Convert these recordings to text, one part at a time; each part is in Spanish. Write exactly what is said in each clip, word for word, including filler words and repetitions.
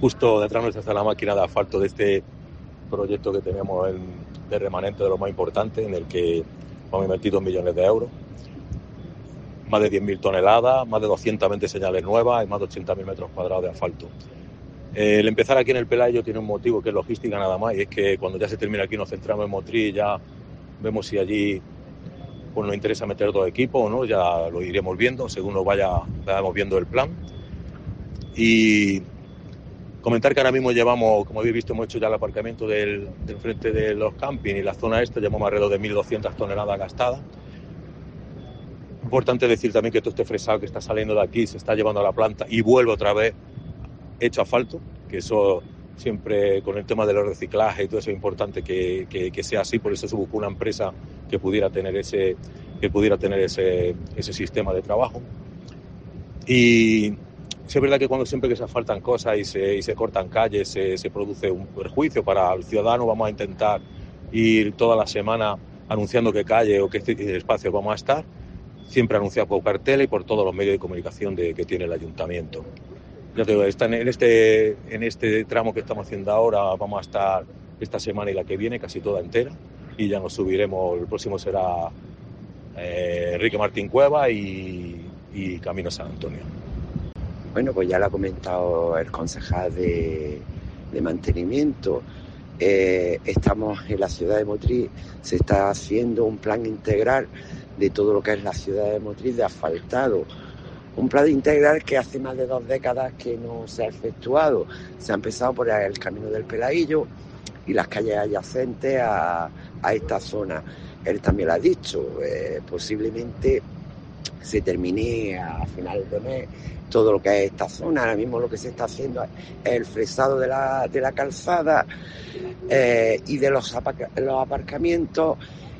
justo detrás nuestra está la máquina de asfalto de este proyecto que tenemos en, de remanente de lo más importante, en el que hemos invertido millones de euros, más de diez mil toneladas, más de doscientas veinte señales nuevas y más de ochenta mil metros cuadrados de asfalto. Eh, el empezar aquí en el Pelayo tiene un motivo que es logística nada más, y es que cuando ya se termina aquí nos centramos en Motril, ya vemos si allí pues, nos interesa meter otro equipo o no, ya lo iremos viendo según nos vaya, vayamos viendo el plan. Y comentar que ahora mismo llevamos, como habéis visto, hemos hecho ya el aparcamiento del, del frente de los campings y la zona esta, llevamos alrededor de mil doscientas toneladas gastadas. Importante decir también que todo este fresado que está saliendo de aquí se está llevando a la planta y vuelve otra vez hecho asfalto, que eso siempre con el tema de los reciclajes y todo eso es importante que, que, que sea así, por eso se buscó una empresa que pudiera tener ese, que pudiera tener ese, ese sistema de trabajo. Y sí es verdad que cuando siempre que se asfaltan cosas y se, y se cortan calles se, se produce un perjuicio para el ciudadano. Vamos a intentar ir toda la semana anunciando qué calle o qué espacios vamos a estar, siempre anunciado por carteles y por todos los medios de comunicación de, que tiene el ayuntamiento. Ya te digo, está en, este, en este tramo que estamos haciendo ahora vamos a estar esta semana y la que viene casi toda entera, y ya nos subiremos, el próximo será eh, Enrique Martín Cueva y, y Camino San Antonio. Bueno, pues ya lo ha comentado el concejal de, de mantenimiento. Eh, estamos en la ciudad de Motril, se está haciendo un plan integral de todo lo que es la ciudad de Motril de asfaltado. Un plan integral que hace más de dos décadas que no se ha efectuado. Se ha empezado por el camino del Pelaillo y las calles adyacentes a, a esta zona. Él también lo ha dicho, eh, posiblemente se termine a finales de mes todo lo que es esta zona. Ahora mismo lo que se está haciendo es el fresado de la, de la calzada eh, y de los, aparca, los aparcamientos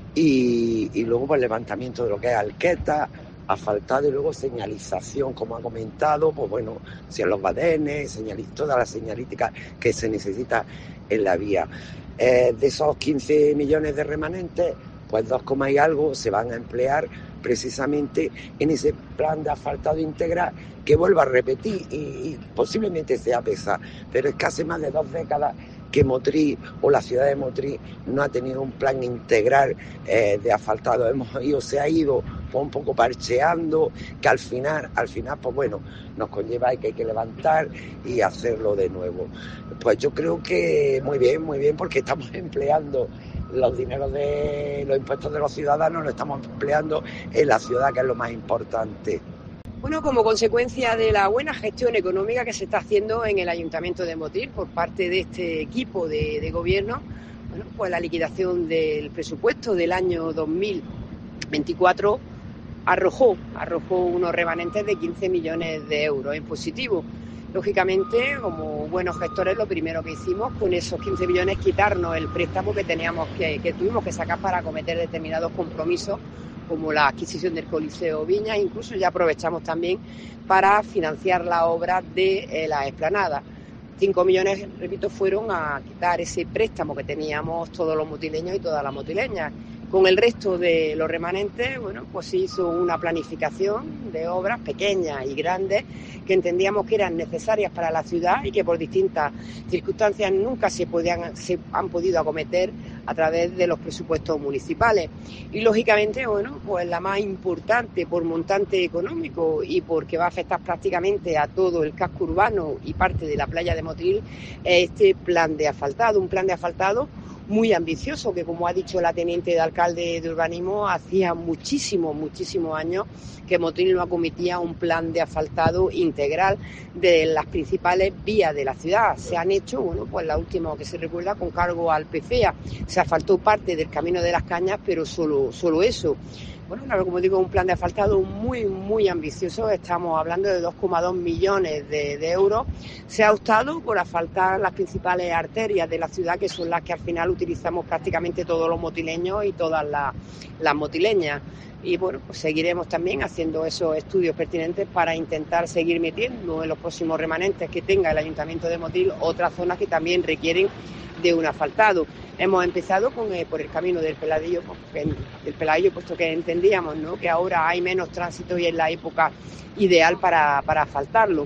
y, y luego pues, el levantamiento de lo que es alqueta, asfaltado y luego señalización, como ha comentado, pues bueno, si en los badenes, señaliz, toda la señalística que se necesita en la vía. Eh, de esos quince millones de remanentes, pues dos coma y algo se van a emplear precisamente en ese plan de asfaltado integral que vuelvo a repetir y, y posiblemente sea pesado, pero es que hace más de dos décadas que Motril o la ciudad de Motril no ha tenido un plan integral eh, de asfaltado. Hemos ido, se ha ido pues, un poco parcheando, que al final, al final, pues bueno, nos conlleva que hay que levantar y hacerlo de nuevo. Pues yo creo que muy bien, muy bien, porque estamos empleando los dineros de los impuestos de los ciudadanos, lo estamos empleando en la ciudad, que es lo más importante. Bueno, como consecuencia de la buena gestión económica que se está haciendo en el Ayuntamiento de Motril por parte de este equipo de, de gobierno, bueno, pues la liquidación del presupuesto del año dos mil veinticuatro arrojó, arrojó unos remanentes de quince millones de euros en positivo. Lógicamente, como buenos gestores, lo primero que hicimos con esos quince millones es quitarnos el préstamo que teníamos que, que tuvimos que sacar para acometer determinados compromisos, como la adquisición del Coliseo Viña. Incluso ya aprovechamos también para financiar la obra de eh, la explanada. Cinco millones, repito, fueron a quitar ese préstamo que teníamos todos los motileños y todas las motileñas. Con el resto de los remanentes, bueno, pues se hizo una planificación de obras pequeñas y grandes que entendíamos que eran necesarias para la ciudad y que por distintas circunstancias nunca se podían, se han podido acometer a través de los presupuestos municipales. Y lógicamente, bueno, pues la más importante por montante económico y porque va a afectar prácticamente a todo el casco urbano y parte de la playa de Motril, es este plan de asfaltado, un plan de asfaltado muy ambicioso, que como ha dicho la teniente de alcalde de urbanismo, hacía muchísimos, muchísimos años que Motril no acometía un plan de asfaltado integral de las principales vías de la ciudad. Se han hecho, bueno, pues la última que se recuerda con cargo al P C E A, se asfaltó parte del Camino de las Cañas, pero solo, solo eso. Bueno, como digo, un plan de asfaltado muy, muy ambicioso. Estamos hablando de dos coma dos millones de, de euros. Se ha optado por asfaltar las principales arterias de la ciudad, que son las que al final utilizamos prácticamente todos los motileños y todas las, las motileñas. Y bueno, pues seguiremos también haciendo esos estudios pertinentes para intentar seguir metiendo en los próximos remanentes que tenga el Ayuntamiento de Motril otras zonas que también requieren de un asfaltado. Hemos empezado con eh, por el camino del Peladillo, pues, del Peladillo, puesto que entendíamos, ¿no?, que ahora hay menos tránsito y es la época ideal para, para asfaltarlo.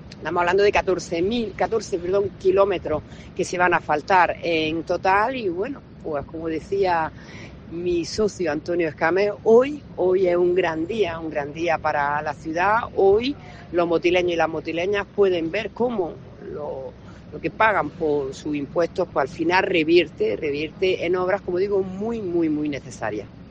Estamos hablando de catorce mil, catorce perdón, kilómetros que se van a asfaltar en total y bueno, pues como decía mi socio Antonio Escamé, hoy, hoy es un gran día, un gran día para la ciudad. Hoy los motileños y las motileñas pueden ver cómo lo, lo que pagan por sus impuestos, pues al final revierte, revierte en obras, como digo, muy, muy, muy necesarias.